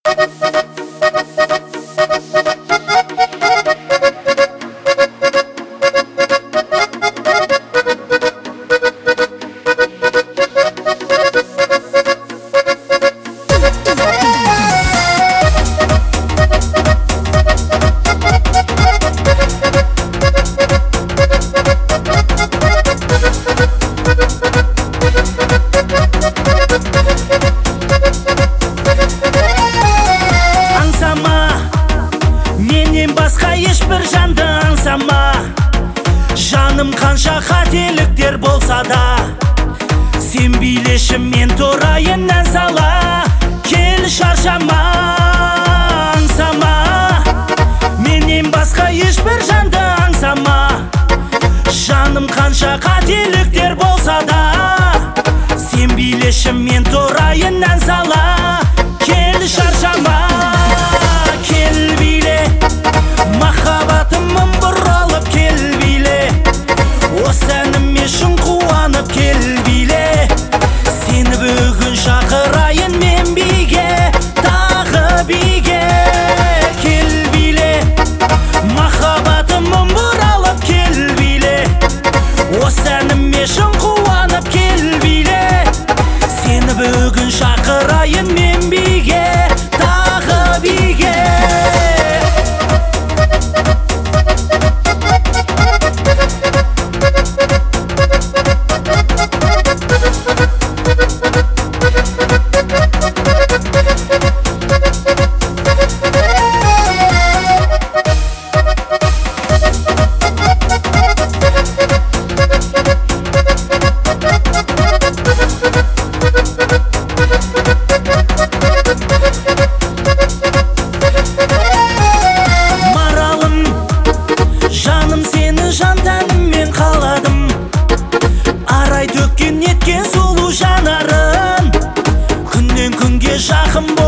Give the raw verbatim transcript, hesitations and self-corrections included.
ешбір жанды аңсама, жаным қанша қателіктер болса да, сен билеші мен тұрайын ән сала, кел шаршама аңсама. Менен басқа ешбір жанды аңсама, жаным қанша қателіктер болса да, сен билеші мен тұрайын ән сала, кел шаршама. Кел биле, махаббатымым бұралып кел биле, осы әніме шын қуанып кел биле, сені бүгін шақырайын мен биге, тағы биге. Кел биле, махаббатымым бұралып кел биле, осы әніме шын қуанып кел биле, сені бүгін шақырайын мен биге, тағы биге. Неткен сұлу жанарын, күннен күнге жақын